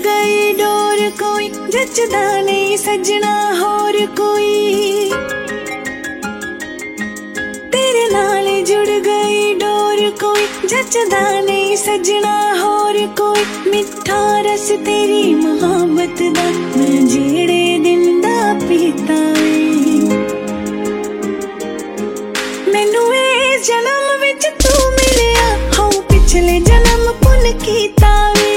गई डोर कोई जचदा नहीं सजना होर कोई। तेरे नाल जुड़ गई डोर कोई जचदा नहीं सजना होर कोई। मिठा रस तेरी मोहब्बत दा मैं जेड़े दिन दा पीता मैनू इस जन्म विच तू मिलिया हाँ पिछले जन्म पुन कीता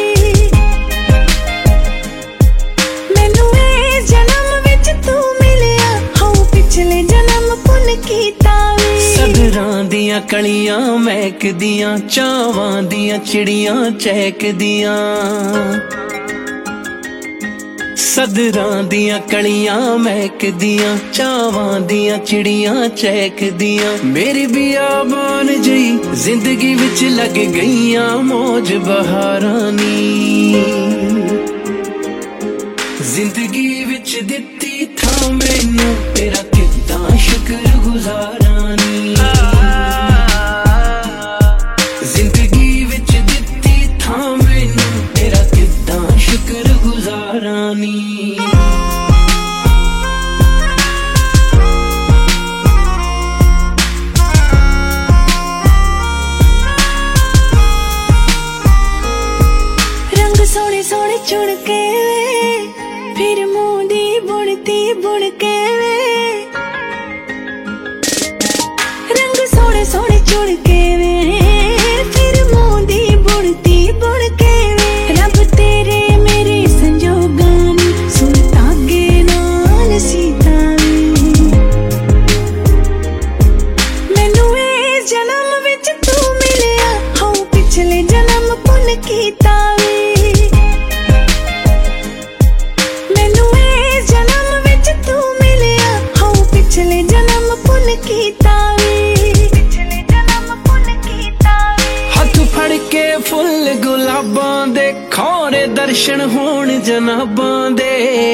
मैनू इस जन्म विच तू मिलिया हाँ पिछले जन्म पुन कीता। सदरां दियां कलियां महकदियां चावां दियां चिड़ियां चहकदियां। सदरां दियां कलियां महकदियां चावां दियां चिड़ियां चहकदियां। मेरी बियाबान जई जिंदगी विच लग गईयां मौज बहारां नी। जिंदगी विच दित्ती थां मैनू तेरा किद्दां शुक्र गुजारां नी। जिंदगी विच दित्ती थां मैनू तेरा किद्दां शुक्र गुजारां नी। रंग सोने सोने चुन के फिर मुंह दी बुनती बुन के रंग सोने सोने चुन के फिर मुंह दी बुनती बुन के। रब तेरे मेरे संजोगानी सुन धागे नाल सीता मैनू इस जन्म विच तू मिलिया हाँ पिछले जन्म पुन कीता। मैनू इस जन्म विच तू मिलिया हाँ पिछले जन्म पुन कीता। हथ फड़ के फुल गुलाबां दे खौरे दर्शन होण जनाबां दे।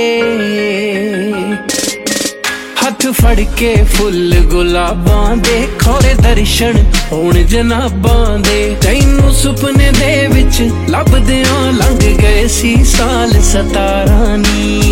हथ फड़ के फुल गुलाबां दे खौरे दर्शन होण जनाबां दे। तैनू सुपने दे विच लभदियां लंघ गए सी साल 17 नी।